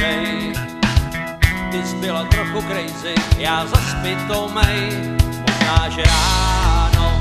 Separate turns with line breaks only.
očej. Ty jsi byla trochu crazy, já zas pitomej, možná, že rád